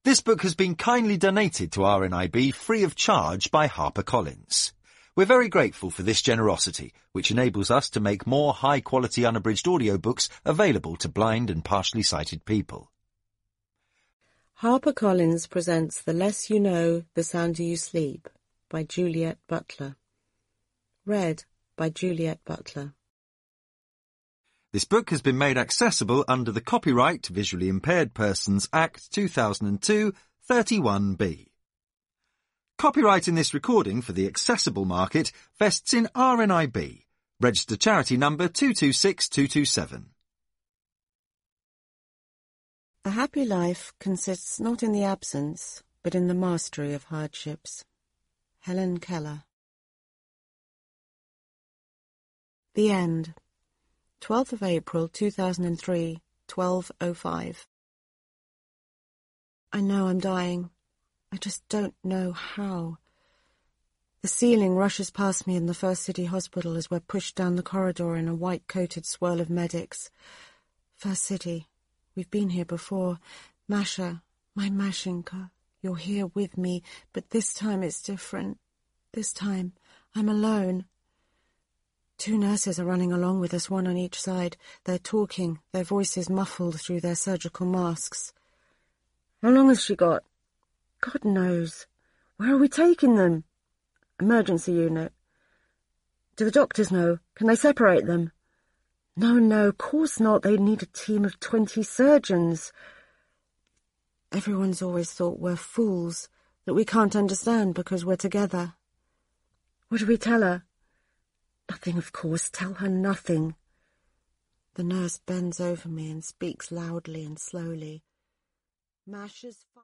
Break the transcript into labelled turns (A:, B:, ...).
A: This book has been kindly donated to RNIB free of charge by HarperCollins. We're very grateful for this generosity, which enables us to make more high-quality unabridged audiobooks available to blind and partially sighted people.
B: HarperCollins presents The Less You Know, the Sounder You Sleep by Juliet Butler. Read by Juliet Butler.
A: This book has been made accessible under the Copyright Visually Impaired Persons Act 2002, 31B. Copyright in this recording for the accessible market vests in RNIB, registered charity number 226227.
B: A happy life consists not in the absence, but in the mastery of hardships. Helen Keller. The End. 12th of April 2003, 12:05. I know I'm dying. I just don't know how. The ceiling rushes past me in the First City Hospital as we're pushed down the corridor in a white-coated swirl of medics. First City. We've been here before. Masha, my Mashinka, you're here with me, but this time it's different. This time I'm alone. 2 nurses are running along with us, one on each side. They're talking, their voices muffled through their surgical masks. How long has she got? God knows. Where are we taking them? Emergency unit. Do the doctors know? Can they separate them? No, of course not. They need a team of 20 surgeons. Everyone's always thought we're fools, that we can't understand because we're together. What do we tell her? Nothing, of course. Tell her nothing. The nurse bends over me and speaks loudly and slowly. Masha's